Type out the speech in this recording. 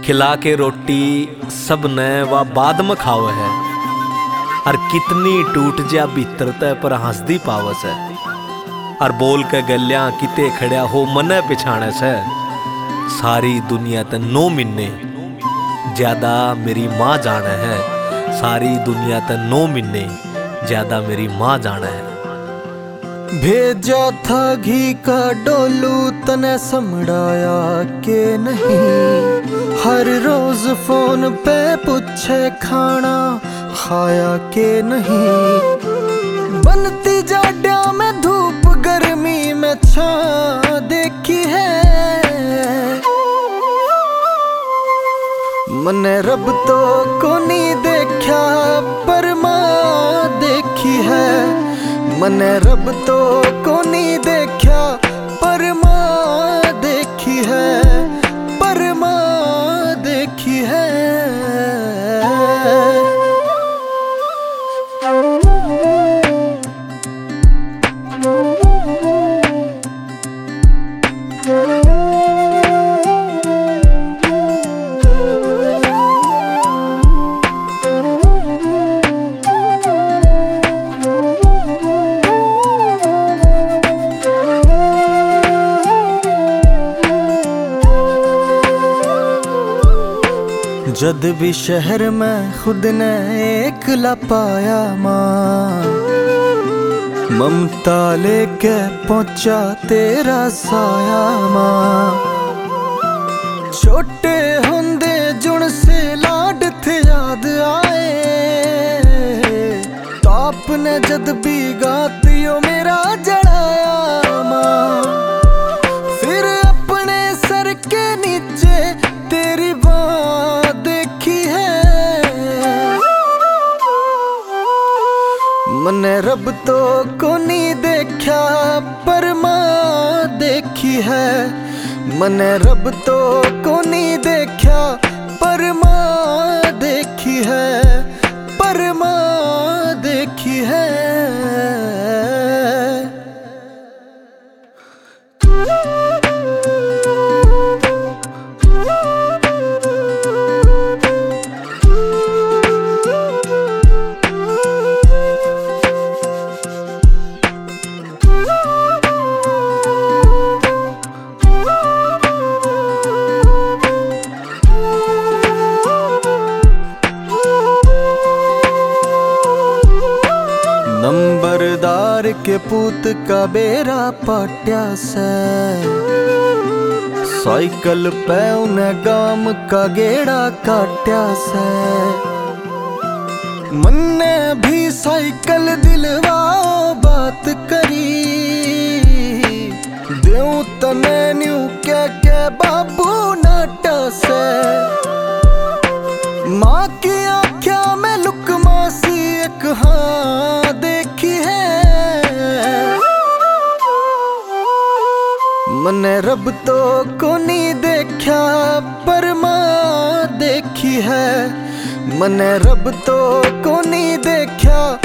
खिला के रोटी सब ने वा बाद में खाव है। और कितनी टूट जा भीतर ते पर हंसदी पावस है। और बोल के गलिया किते खड़िया हो मने पिछाने से। सारी दुनिया ते 9 महीने ज्यादा मेरी माँ जाने है। सारी दुनिया ते 9 महीने ज्यादा मेरी माँ जाने है। भेजा था घी का डोलू तने समझाया के नहीं। हर रोज फोन पे पूछे खाना खाया के नहीं। बनती जाड्या में धूप गर्मी में छां देखी है। मने रब तो को नहीं देखा पर मां देखी है। मने रब तो को नहीं देखा पर मां देखी है। पर मां देखी है। जद भी शहर में खुद ने एकला पाया मां। ममता लेके पहुंचा तेरा साया मां। छोटे होंदे जुण से लाड थे याद आए। ताप ने जद भी गातियो मेरा जड़ाया मां। फिर अपने सर के नीचे तेरी मने रब तो को नहीं देखा पर मां देखी है। मने रब तो को नहीं देखा पर मां देखी है। पर मां देखी है। नंबरदार के पूत का बेरा पाट्या से। साइकिल पे उन्हें गाम का गेड़ा काट्या से। मन्ने भी साइकिल दिलवाओ बात करी। देऊं तने न्यू के बाबू नाटा से। माँ की आँख्या में लुकमा सी एक हाँ देखी है। मने रब तो को नहीं देखा पर मां देखी है। मने रब तो को नहीं देखा